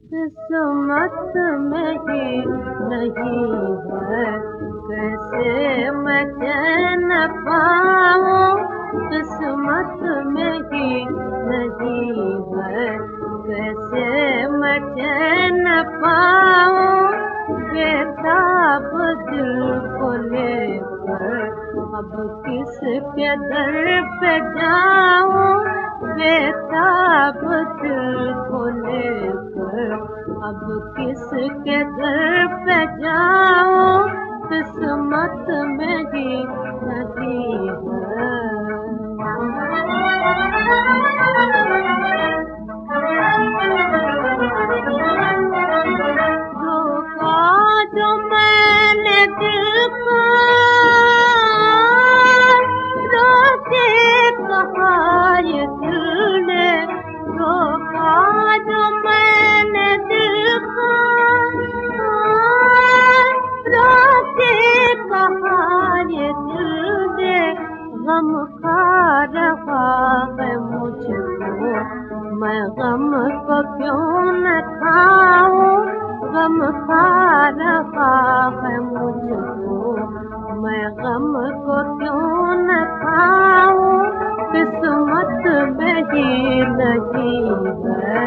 किस्मत में ही नहीं है, कैसे मैं चैन पाऊं। किस्मत में ही नहीं है, कैसे मैं चैन पाऊं। बेताब दिल को लेकर अब किसके दर पे जाऊं। बेताब दिल को लेकर अब किसके दर पे जाऊं। किस्मत में ही नहीं है। धोखा जो मैंने दिल को रोके कहा ये दिल ने। धोखा जो मैंने दिल को रोके कहा ये दिल ने। गम खा रहा है मुझको, मैं गम को क्यों न खाऊं। गम खा रहा है मुझको, मैं गम को क्यों न खाऊं। किस्मत में ही नहीं है।